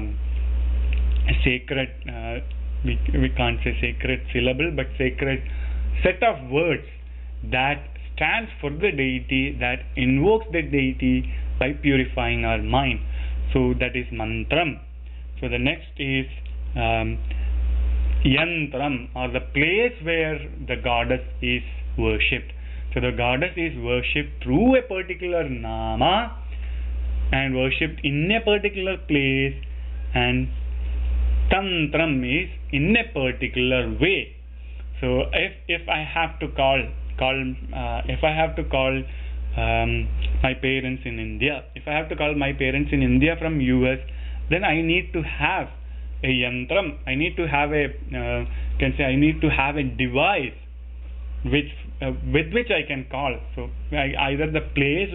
we can't say sacred syllable, but sacred set of words that stands for the deity, that invokes the deity by purifying our mind. So that is mantram. So the next is yantram, or the place where the goddess is worshipped. So the goddess is worshipped through a particular nama and worshipped in a particular place, and tantram is in a particular way. So if I have to call my parents in India, from US, then I need to have a yantram. I need to have a device with which I can call. So either the place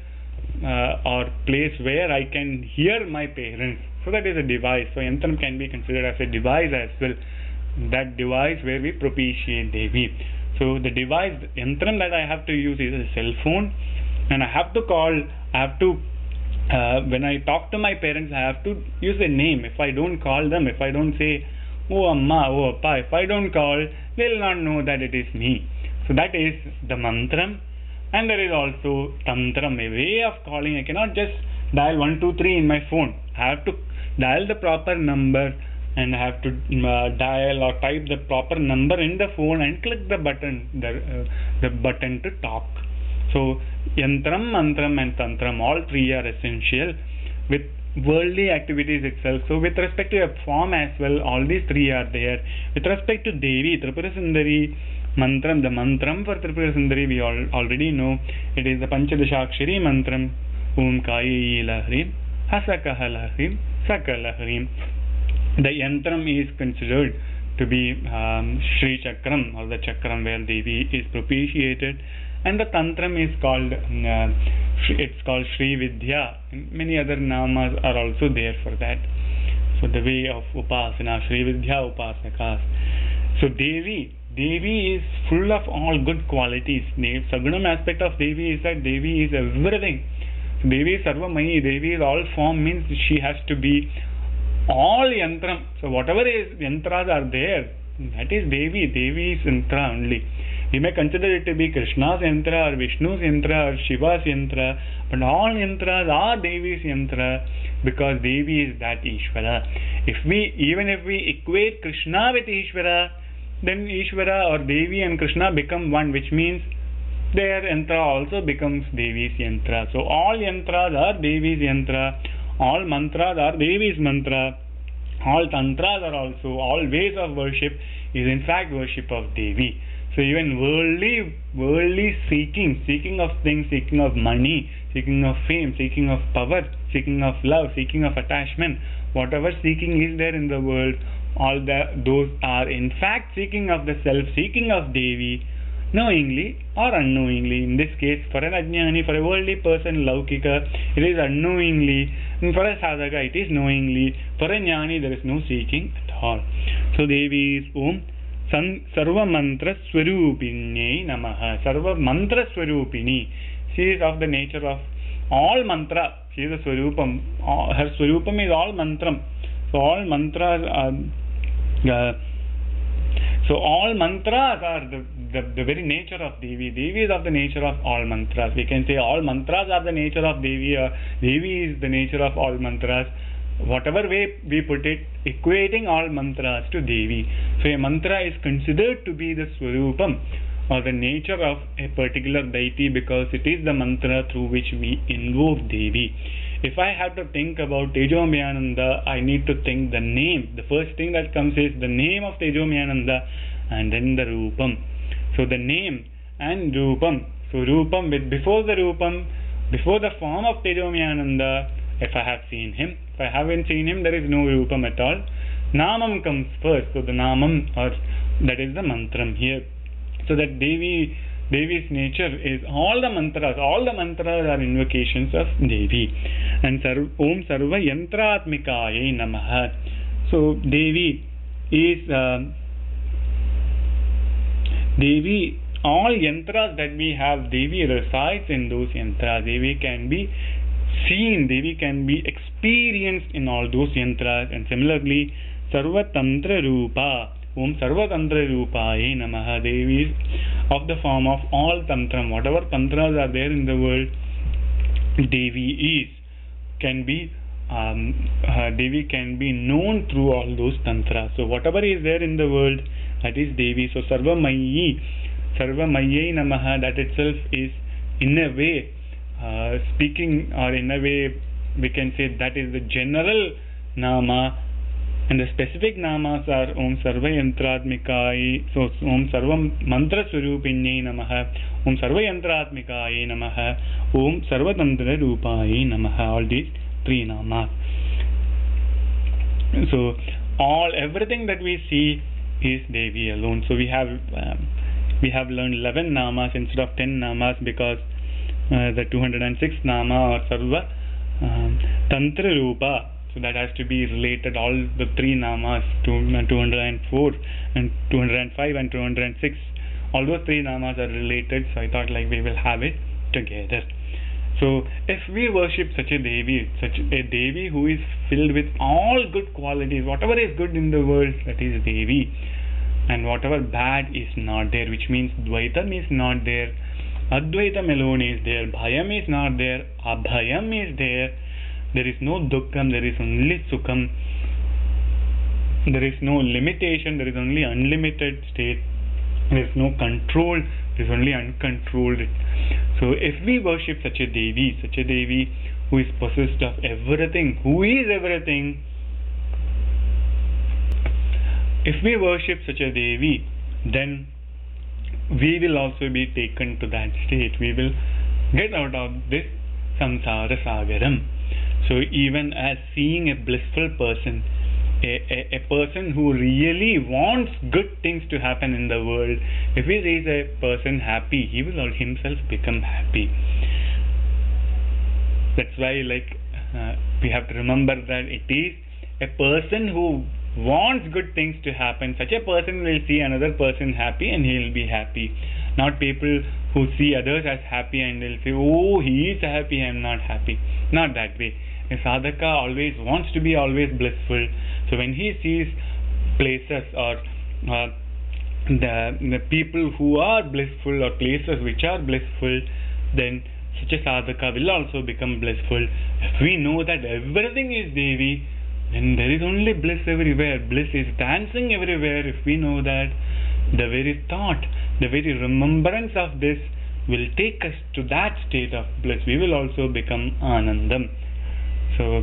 where I can hear my parents. So that is a device. So yantram can be considered as a device as well. That device where we propitiate Devi. So the device, the yantram that I have to use is a cell phone, and I have to call. When I talk to my parents, I have to use a name. If I don't call them, if I don't say, "Oh Amma, oh Appa," if I don't call, they'll not know that it is me. So that is the mantram. And there is also tantram, a way of calling. I cannot just dial 123 in my phone. I have to dial the proper number, and I have to dial or type the proper number in the phone and click the button, the button to talk. So yantram, mantram and tantram, all three are essential with worldly activities itself. So with respect to a form as well, all these three are there. With respect to Devi, Tripura Sundari, mantram, the mantram for Tripura Sundari we already know. It is the Panchadashakshari mantram, Om Kayi Lahrim, Hasakaha Lahrim, Sakalahrim. The yantram is considered to be Sri Chakram, or the Chakram where Devi is propitiated, and the tantram is called Sri Vidya. Many other namas are also there for that. So the way of upasana, Sri Vidya upasakas. So Devi is full of all good qualities. The Sagunam aspect of Devi is that Devi is everything. So Devi is Sarvamai. Devi is all form, means she has to be all yantram. So whatever is yantras are there, that is Devi. Devi is yantra only. We may consider it to be Krishna's yantra or Vishnu's yantra or Shiva's yantra, but all yantras are Devi's yantra, because Devi is that Ishvara. Even if we equate Krishna with Ishvara, then Ishvara or Devi and Krishna become one, which means their yantra also becomes Devi's yantra. So all yantras are Devi's yantra, all mantras are Devi's mantra, all tantras are also, all ways of worship is in fact worship of Devi. So even worldly seeking of things, seeking of money, seeking of fame, seeking of power, seeking of love, seeking of attachment, whatever seeking is there in the world, those are in fact seeking of the self, seeking of Devi, knowingly or unknowingly. In this case, for an ajnani, for a worldly person, laukika, it is unknowingly, and for a sadhaka, it is knowingly. For a jnani, there is no seeking at all. So Devi is Om Sarva Mantra Swarupini Namaha. Sarva Mantra Swarupini. She is of the nature of all mantra. She is a Swarupam. Her Swarupam is all mantram. So all mantras are the very nature of Devi. Devi is of the nature of all mantras. We can say all mantras are the nature of Devi, or Devi is the nature of all mantras. Whatever way we put it, equating all mantras to Devi. So a mantra is considered to be the Swarupam, or the nature of a particular deity, because it is the mantra through which we invoke Devi. If I have to think about Tejomyananda, I need to think the name. The first thing that comes is the name of Tejomyananda, and then the Rupam. So the name and Rupam. So Rupam, before the form of Tejomyananda, if I have seen him. If I haven't seen him, there is no Rupam at all. Namam comes first. So the Namam, or that is the mantram here. So that Devi Devi's nature is all the mantras are invocations of Devi. And Om Sarva Yantratmikaye Namaha. So Devi is Devi, all yantras that we have, Devi resides in those yantras. Devi can be seen, Devi can be experienced in all those yantras. And similarly, Sarva Tantra Rupa, Om Sarva Tantra Rupaye Namaha. Devi is of the form of all tantram. Whatever tantras are there in the world, Devi is, can be Devi can be known through all those tantras. So whatever is there in the world, that is Devi. So Sarva Mayyi Namaha, that itself is in a way speaking, or in a way we can say that is the general nama, and the specific namas are Om Sarva Yantratmikaye, so Om Sarva Mantra Swarupinye Namaha, Om Sarva Yantratmikaye Namaha, Om Sarva Tantra Rupaye Namaha, all these three namas. So everything that we see is Devi alone. So we have learned 11 namas instead of 10 namas, because the 206th nama or Sarva Tantra Rupa, so that has to be related. All the three namas, 204 and 205 and 206, all those three namas are related. So I thought like we will have it together. So if we worship such a Devi who is filled with all good qualities, whatever is good in the world, that is Devi, and whatever bad is not there, which means Dvaitam is not there, Advaitam alone is there, Bhayam is not there, Abhayam is there, there is no Dukkham, there is only Sukham, there is no limitation, there is only unlimited state, there is no control, there is only uncontrolled. So if we worship such a Devi who is possessed of everything, who is everything, if we worship such a Devi, then we will also be taken to that state. We will get out of this samsara sagaram. So even as seeing a blissful person, a person who really wants good things to happen in the world, if he sees a person happy, he will himself become happy. That's why we have to remember that it is a person who wants good things to happen. Such a person will see another person happy and he will be happy. Not people who see others as happy and they'll say, oh, he is happy, I am not happy. Not that way. A sadhaka always wants to be always blissful. So when he sees places or the people who are blissful or places which are blissful, then such a sadhaka will also become blissful. If we know that everything is Devi, then there is only bliss everywhere. Bliss is dancing everywhere. If we know that, the very thought, the very remembrance of this will take us to that state of bliss. We will also become Anandam. So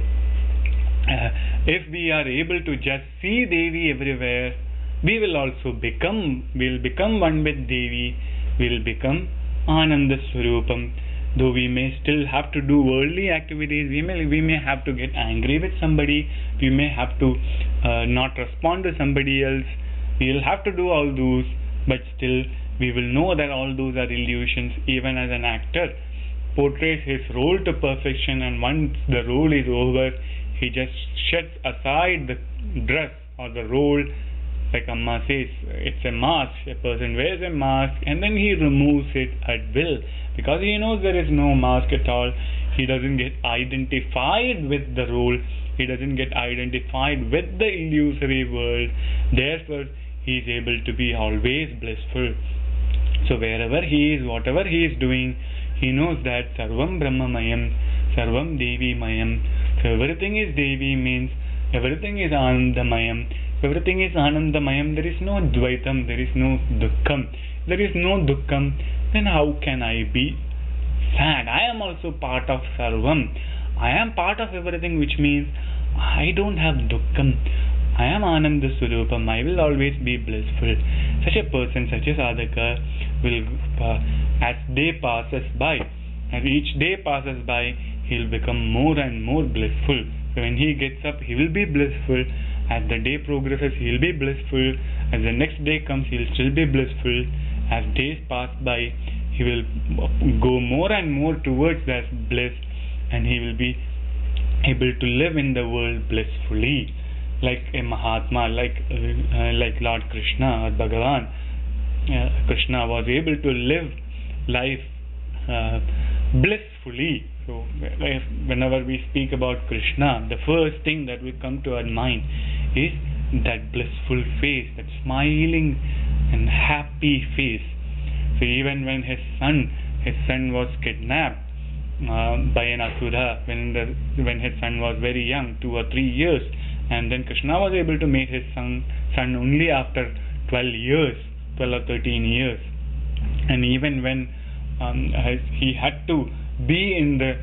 if we are able to just see Devi everywhere, we will also become one with Devi. We will become Ananda Swarupam. Though we may still have to do worldly activities, we may have to get angry with somebody, we may have to not respond to somebody else, we will have to do all those, but still we will know that all those are illusions. Even as an actor portrays his role to perfection, and once the role is over, he just shuts aside the dress or the role. Like Amma says, it's a mask. A person wears a mask and then he removes it at will, because he knows there is no mask at all. He doesn't get identified with the role, he doesn't get identified with the illusory world. Therefore he is able to be always blissful. So wherever he is, whatever he is doing, he knows that Sarvam Brahmamayam, Sarvam Devi Mayam. So everything is Devi means everything is Anandamayam. Everything is Anandamayam. There is no Dvaitam, there is no Dukkham. There is no Dukkham, then how can I be sad? I am also part of Sarvam. I am part of everything, which means I don't have Dukkham. I am Ananda Swarupam. I will always be blissful. Such a person, such a sadhaka will, as day passes by, as each day passes by, he will become more and more blissful. So when he gets up, he will be blissful. As the day progresses, he will be blissful. As the next day comes, he will still be blissful. as days pass by, he will go more and more towards that bliss, and he will be able to live in the world blissfully, like a Mahatma, like Lord Krishna or Bhagavan. Krishna was able to live life blissfully. So whenever we speak about Krishna, the first thing that will come to our mind is that blissful face, that smiling and happy face. So even when his son was kidnapped by an asura, when his son was very young, 2 or 3 years, and then Krishna was able to make his son only after 12 or 13 years. And even when he had to be in the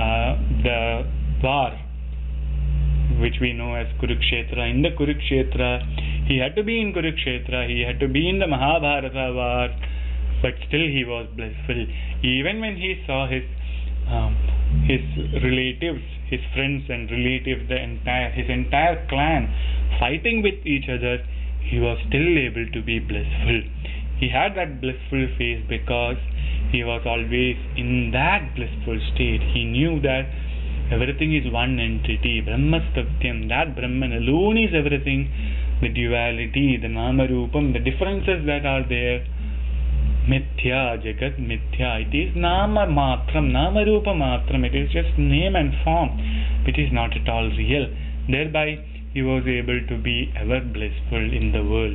war, which we know as Kurukshetra, in the Kurukshetra, he had to be in Kurukshetra, he had to be in the Mahabharata war, but still he was blissful. Even when he saw his relatives, his friends and relatives, his entire clan fighting with each other, he was still able to be blissful. He had that blissful face because he was always in that blissful state. He knew that everything is one entity, Brahma Satyam, that Brahman alone is everything. The duality, the Nama Rupam, the differences that are there, Mithya, Jagat Mithya, it is Nama Matram, Nama Rupa Matram, it is just name and form, it is not at all real. Thereby he was able to be ever blissful in the world.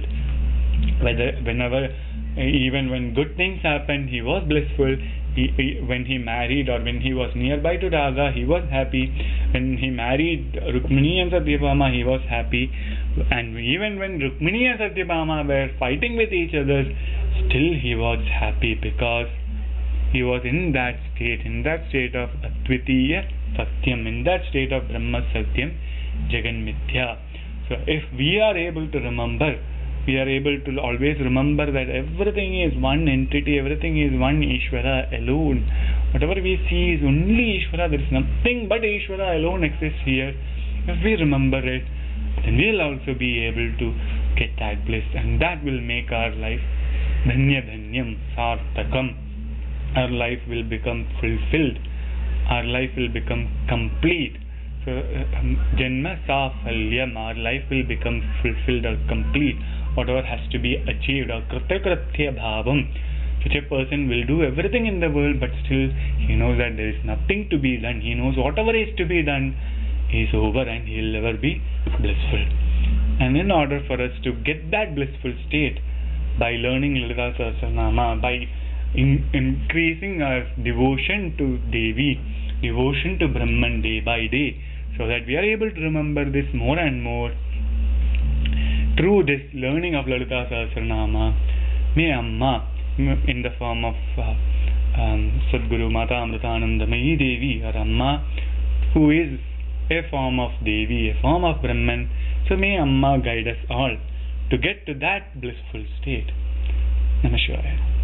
Even when good things happened, he was blissful. When he married or when he was nearby to Raga, he was happy. When he married Rukmini and Satyabhama, he was happy. And even when Rukmini and Satyabhama were fighting with each other, still he was happy because he was in that state of Advitiya Satyam, in that state of Brahma Satyam, Jagan Mithya. So if we are able to remember, we are able to always remember that everything is one entity, everything is one Ishvara alone. Whatever we see is only Ishvara, there is nothing but Ishvara alone exists here. If we remember it, then we will also be able to get that bliss, and that will make our life Dhanya Dhanyam Sarthakam. Our life will become fulfilled, our life will become complete. So Janma Safalyam, our life will become fulfilled or complete. Whatever has to be achieved, or Kritakritya Bhavam, such a person will do everything in the world, but still he knows that there is nothing to be done. He knows whatever is to be done is over, and he will never be blissful. And in order for us to get that blissful state, by learning Lalita Sahasranama, by increasing our devotion to Devi, devotion to Brahman day by day, so that we are able to remember this more and more, through this learning of Lalita Sahasranama, may Amma, in the form of Sadguru Mata Amritanandamayi Devi, or Amma, who is a form of Devi, a form of Brahman, so may Amma guide us all to get to that blissful state. Namah Shivaya.